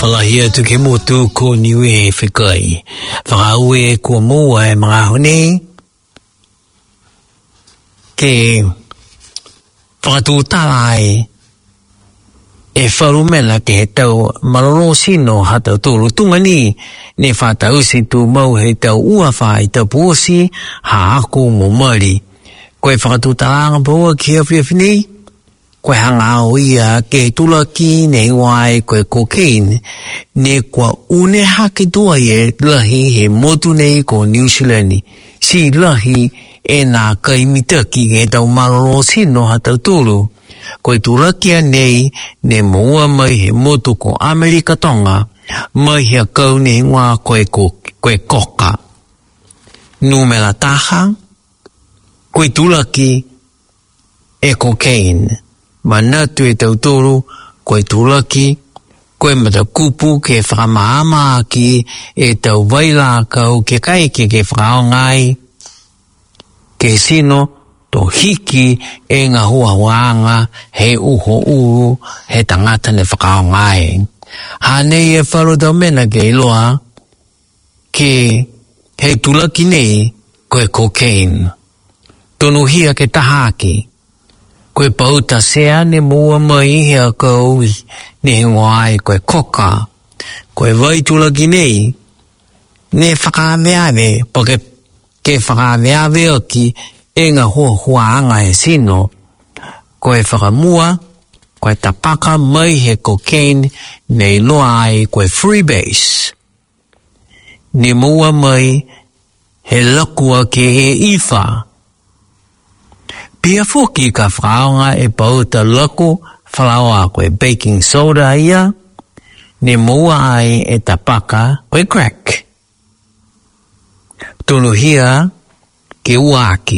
whalahia tu ke motu ko niwe whikai. Whakaue ko mua e mga hone. Ke whakatūtārai e wharumela ke he tau maroro sino hatau tōru tungani ne whātau si tu mau he tau uawha i tau pōsi ha ako mo mari. Koe whakatūtāranga pōa ki a whiawhini. Koe hanga o ia ke tulaki ne wai koe cocaine ne kua une hake tua e lahi he motu nei ko New Zealand. Si lahi e nā kai mitaki e tau maroro sino hatau tōru. Koe tulakia nei ne moa mai he motu ko Amerika Tonga mai hea kau ne ngā koe koka. Numela taha, koe tulaki e cocaine. Manatu e tau tōru, koe tulaki, koe mata kupu ke whakamaama ki e tau waila kau ke kaike ke whakaongai. Ke sino, to hiki e ngā huahuanga he uho uru he tangata ne whakaongai. Hanei e wharu tau mena ke iloa ke he tulaki nei koe cocaine. Tonu hia ke tahaki. Koe pauta sea ne mua mai hea kau ne wai koe koka. Koe vai tulaki nei ne whakameave poke ke whakameave aki e ngā huaanga e sino. Koe whakamua, koe tapaka mai he cocaine nei loa ai koe freebase. Ne mua mai he lakua ke he iwha. Pia fuki ka whaonga e pauta laku whalaoa koe baking soda ia, ne mua ai e tapaka koe crack. Tunu hia ke uaki.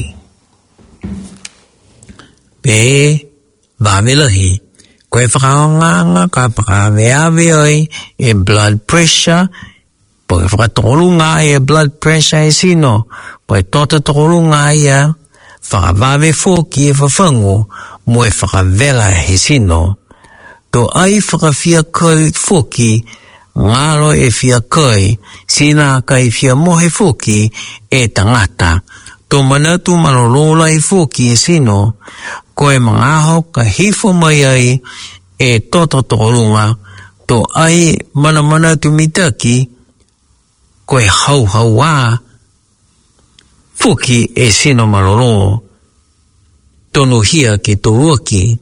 Pe vavelahi, koe whaonga ka whakaweaweoi e blood pressure, po e whakatolunga e blood pressure e sino, koe tota tolunga ia, whakavawe fōki e whawhango mo e whakavela he sino. Tō ai whakawhia kai fōki, ngaro e whia kai, sina kai whia mohe fōki e tangata. Tō manatu marorola e fōki e sino, koe mangaho ka hifo mai ai e toto tōrunga. Tō ai manamana tu mitaki, koe hau wā, Fuki e sino maroro, tonu hia ke tōruaki.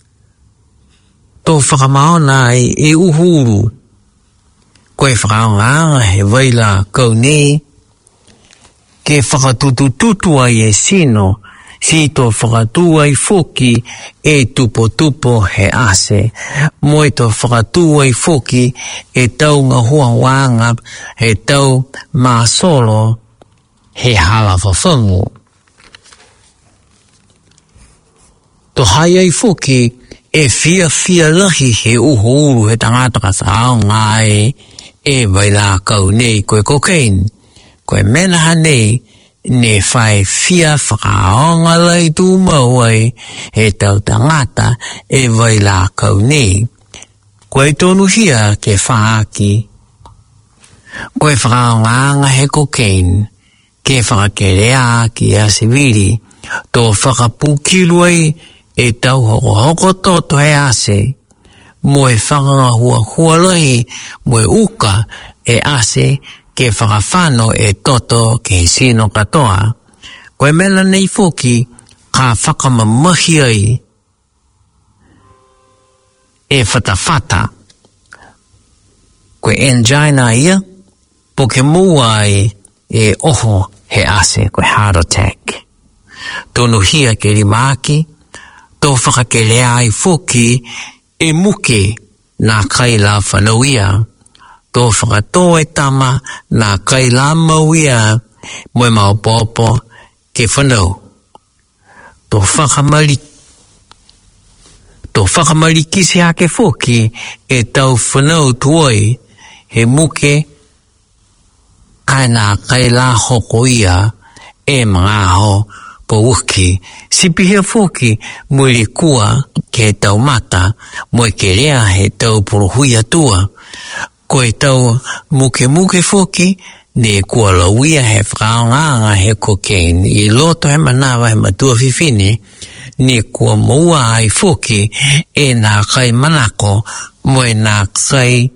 Tō whakamaona e uhuru, koe whakaonga he waila kau nei, ke whakatutututu ai e sino, si tō whakatu ai Fuki e tupo he ase, moi tō whakatu ai Fuki e tau ngā huawanga, he tau māsolo, he hala whawhangu. Tō hai ai Fuki e whia lahi he uho uru he tangata ka saonga e waila kau nei koe cocaine. Koe menaha nei ne whai whia whakaonga lai tū mauai he tau tangata e waila kau nei. Koe tonu hia ke whaaki. Koe whakaonga he cocaine. Ke whakakerea ki a siviri, tō whakapukiluai e tau hoko toto he ase, mo e whakahua lahi, mo e uka e ase, ke whakawhano e toto ke sino katoa. Koe mela nei Fuki, ka whakamamahi ai, e whatawhata. Koe angina ia, po ke mua e oho he ase koe heart attack. Tonu hia ke rimaki, tō whakakelea ai Fuki e muke nā kaila whanauia. Tō whakatō e tama nā kaila mauia moe mau pōpō ke whanau. Tō whakamari kisi hake Fuki e tau whanau tuoi he muke aina kaila hoko ia e mga ho po uki. Sipihia Fuki mui kua ke tau mata mo ke rea he tau puruhuia tua. koe tau muke foki ne kua lauia he whakaonganga he cocaine i loto he manawa he matua fifini ne kua maua ai foki e nā kai manako mo e nā kai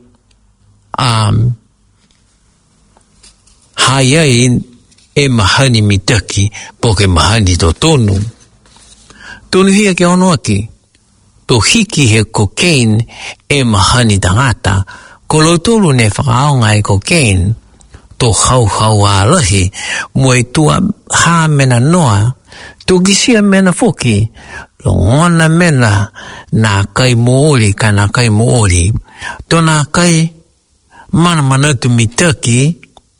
hai ai e mahani mitaki poke mahani to tonu hia ke ono aki to hiki he cocaine e mahani tangata ko lo tolu ne whakaonga e cocaine to hau a lahi mo e tua ha mena noa to gisia mena foki lo ngona mena nā kai moori ka nā kai moori to nā kai mana tu mitaki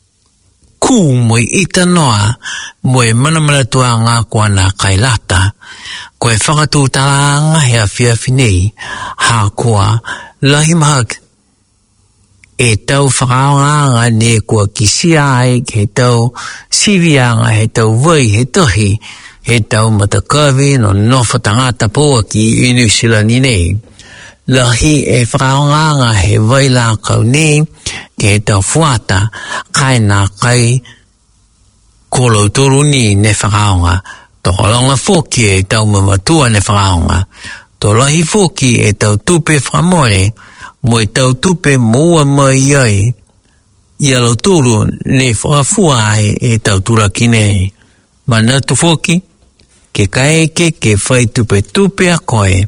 ku mo i ita noa mo e mana tua ngā kua nā kai lata ko e whakatu taranga he a whiawhinei ha kua lahi mahak e tau whakaonganga ne kua kisia ai he tau sivianga he tau vai he tohi he tau matakawi no nofa tangata poa ki New Zealand nei lahi e whakaonganga he vai la kau nei ke he tau fuata kai nā kai kolo toru ni ne whakaonga to holonga foki e tau mamatua ne whakaonga to lahi foki e tau tupe whamore mo e tau tupe moa mai ai i alo turu ne whakafua ai e tau turaki nei mana tu foki ke kaeke ke whai tupe a koe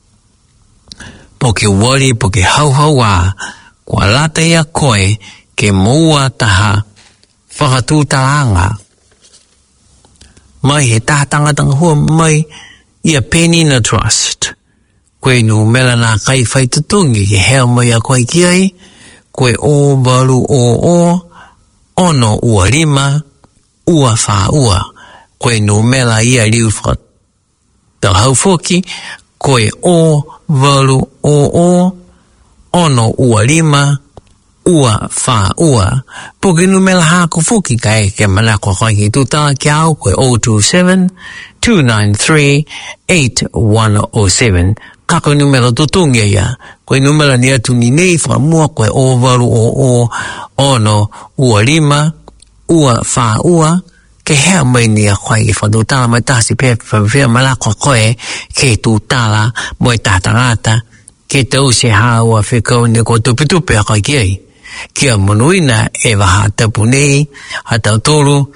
po ke wari po ke hau a kua lata ia koe ke moa taha whakatūtaranga mai he tātanga hua mai ia Penina Trust koe nu mela nā kai whai tutungi ke hea mai a koe ki ai koe o baru o ono ua rima ua wha ua koe nu mela ia riu wha tau hau foki koe o baru o ono ua rima ua wha ua poke nu mela hako foki kai ke mana koe koe ki tutala ki au koe 027-293-8107 kako numero tutungi ia koe numero ni atu ni nei whamua koe o waru o ono ua rima ua wha ua ke hea mai ni a koe i whadutala mai tasi pēwhia malako koe ke tutala moe tātangata ke tau se haua whikau ni ko tupe a koe kiei kia monuina e waha tapu nei hatau tolu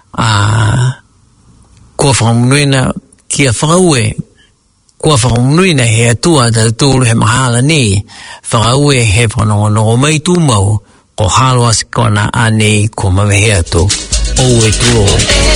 kua whakamunuina kia whakaue kua whakamunuina he atua tau tolu he mahala ni whakaue he whanongonongo mai tu mau ko halo asikona anei ko mawe he atu o e tuo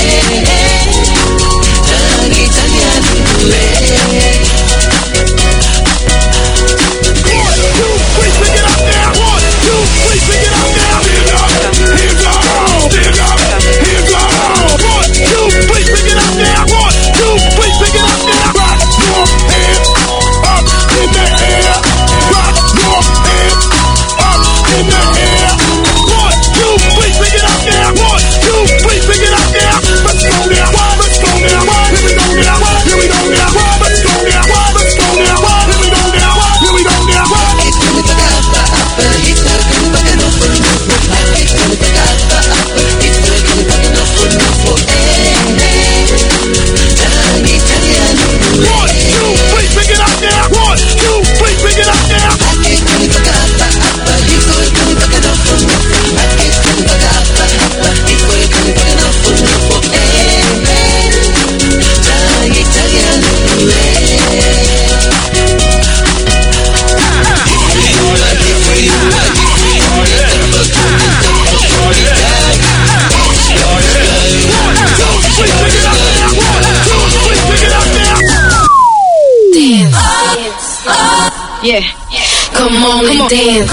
Yeah, come on and dance.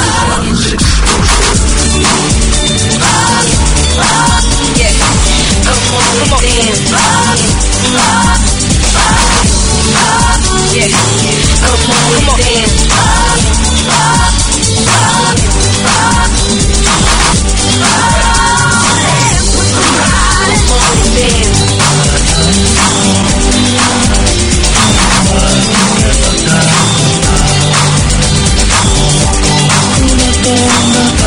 Yeah, come on and dance. Yeah, come on and dance. Come on and dance.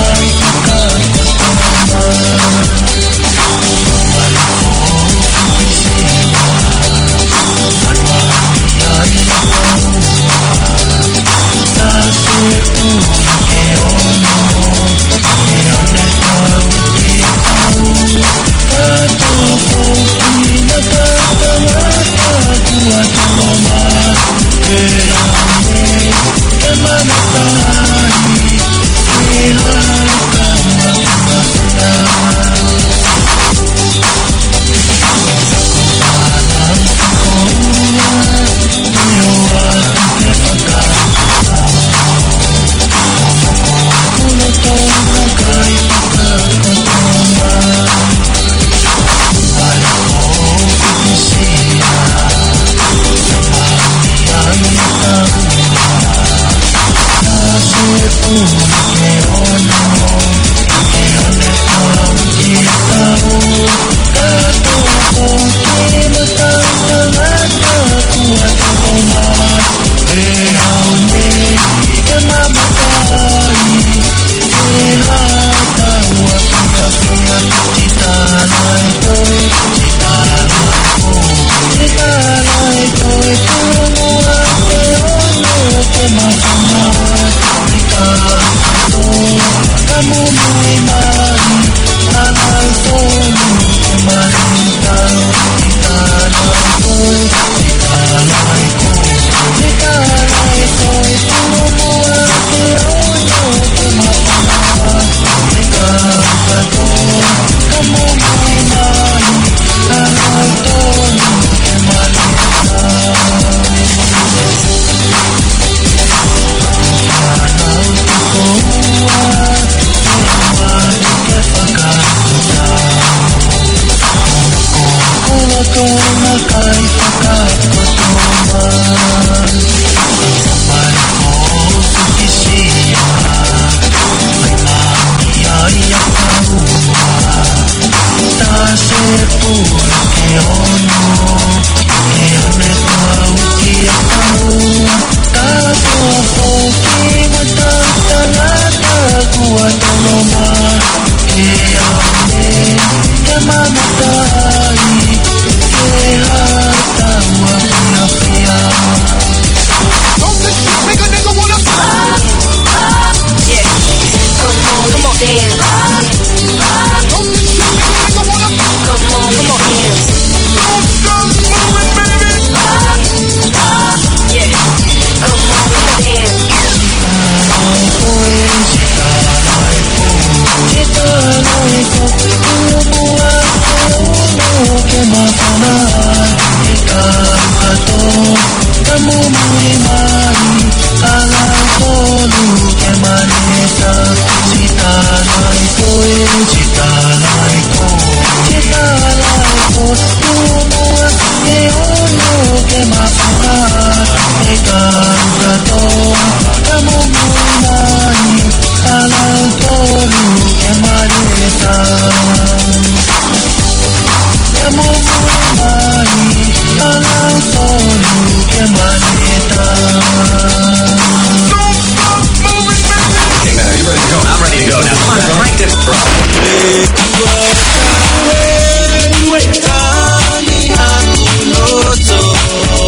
Wetani hakunoto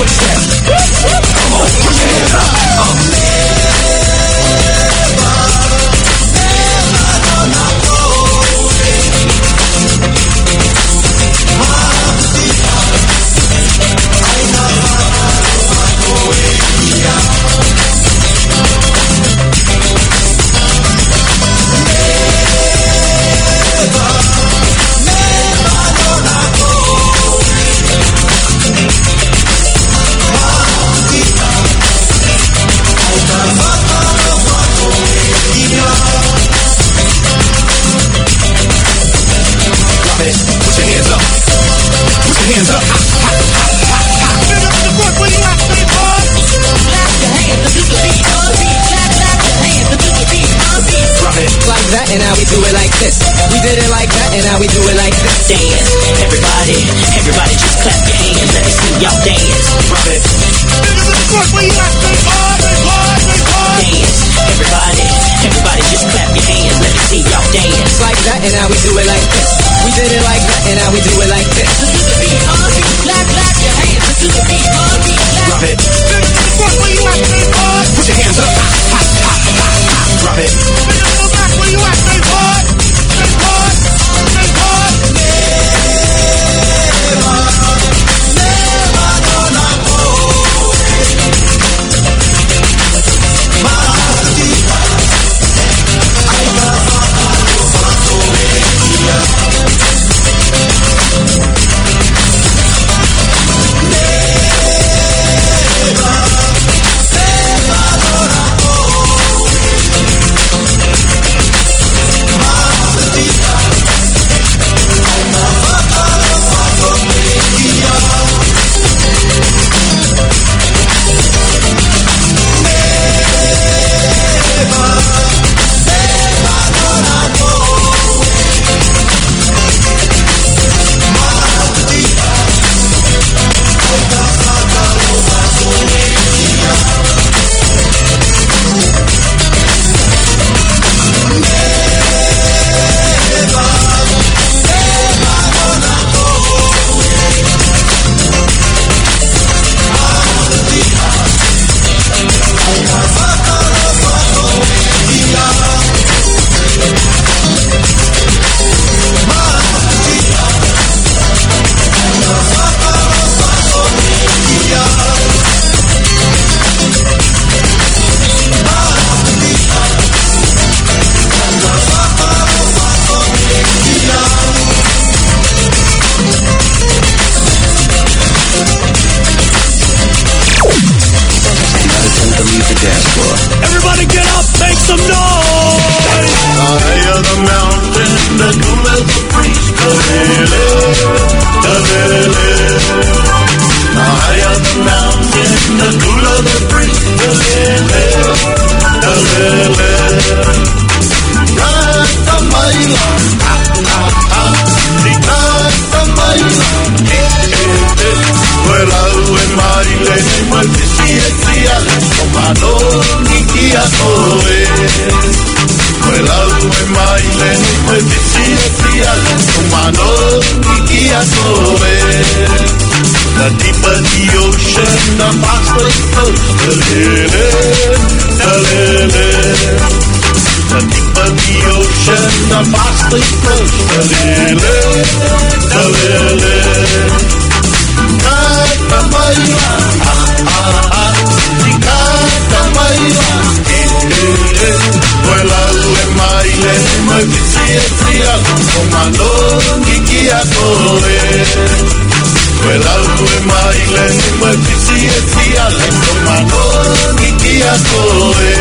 Come on, put your hands up. And now we do it like this. We did it like that, and now we do it like this. Dance, everybody, everybody just clap your hands. Let me see y'all dance. Drop it. Dance, everybody, everybody just clap your hands. Let me see y'all dance. Like that, and now we do it like this. We did it like that, and now we do it like this. To the beat, clap, clap your hands. To the beat, clap. Drop it. Put your hands up. Drop it. Everybody get up, make some noise! High on the mountain, the cool as the breeze. High on the mountain, the cool of the breeze. Rasta Maila, Rasta Maila, Vuela en Maile, mueve siete comando Nikia Soe. Vuela en Maile, mueve siete comando Nikia Soe. The deeper the ocean, the faster it flows. The deeper the ocean, the faster it flows. Canta Maila, canta Maila, vuela en Maile, mueve siete comando Nikia Soe. Vuela en Maile, mueve siete comando Nikia Soe.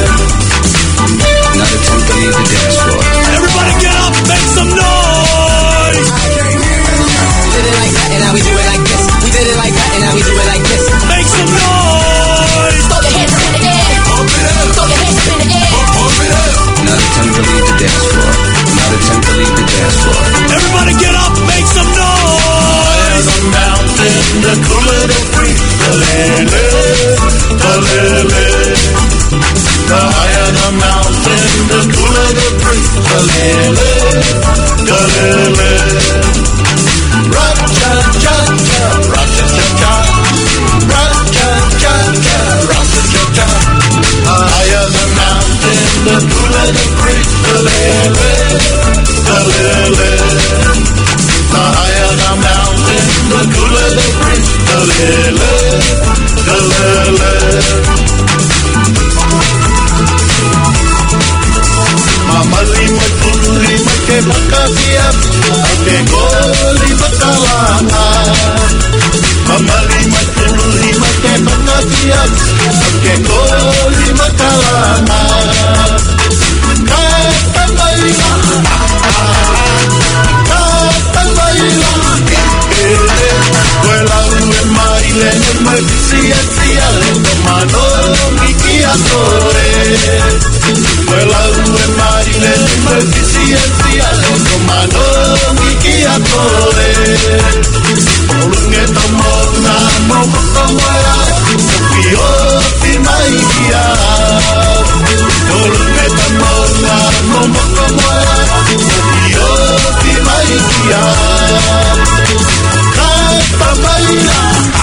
Not attempt to leave the dance floor. Everybody get up, make some noise! We did it like that, and now we do it like this. We did it like that, and now we do it like this. Make some noise! Throw your hands up in the air. Throw your hands up in the air. Not attempt to leave the dance floor. Not attempt to leave the dance floor. Everybody get up, make some noise! The mountain, the cooler the breeze. The higher the mountain, the cooler the breeze. Ra-cha-cha-cha, ra-cha-cha-cha, ra-cha-cha-cha. Mama lima tulu lima ke bakasia, ake goli bakalanga. Mama lima tulu lima ke bakasia, ake goli bakalanga. Kata baila, vuela ue maile ne maisia sia le mano mikia sole. Vuela ue maile ne maisia sia le mano mikia sole. Olunge tomona momo tomoya, kio ti maia. Olunge tomona momo tomoya, kio ti maia. Canta baila,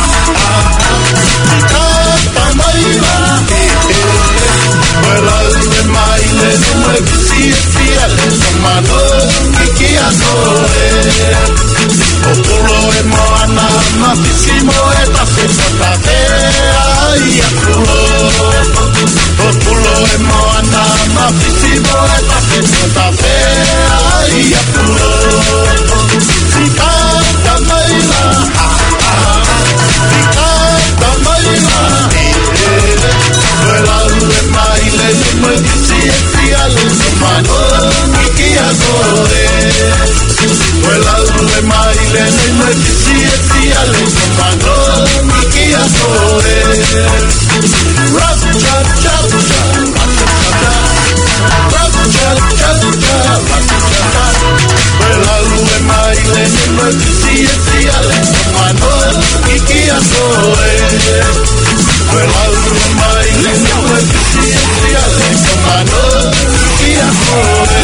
vuela de maile, no me decía le mano que kia sole. Opulo e moana, mafisimo e tafeta ai apulo. Opulo e moana, mafisimo e tafeta ai apulo. Si canta baila, vuela de maile, no me decía le mano que kia sole. Vuela de maile, no me decía le mano que kia sole. Rap cha cha cha, rap cha cha cha, vuela de maile, no me decía le mano que kia sole. Vuela de maile, no me decía le mano que kia sole.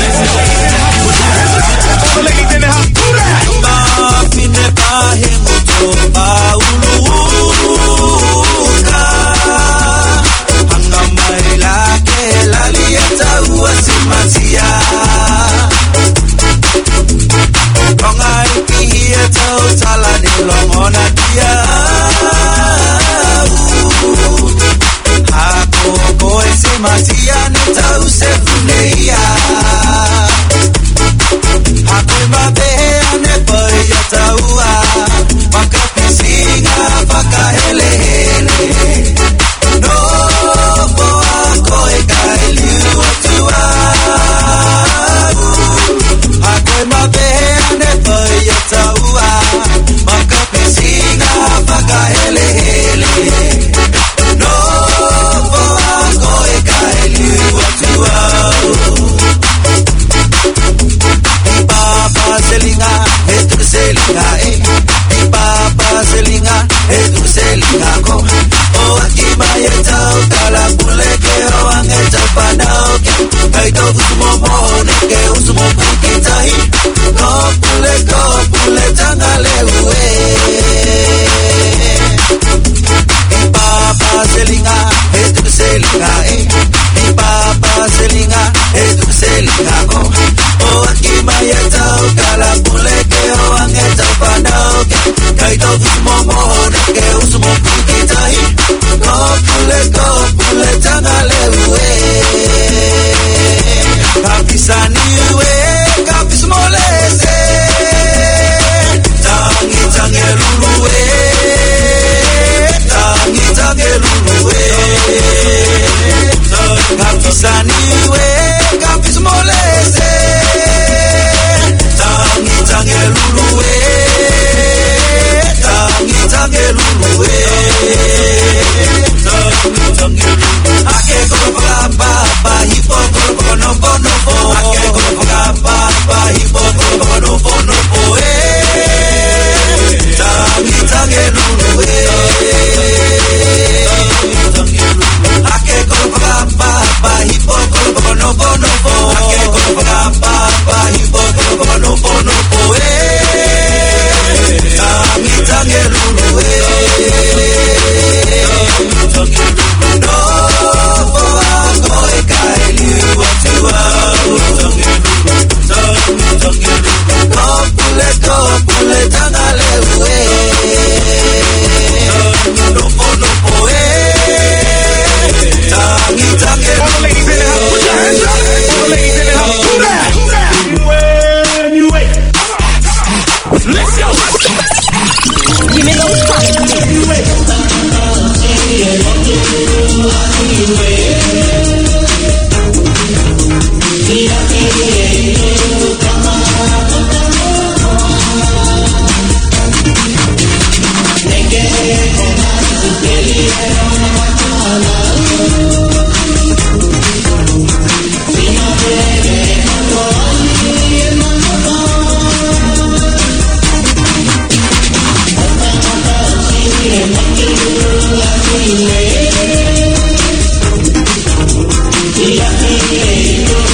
Yeah.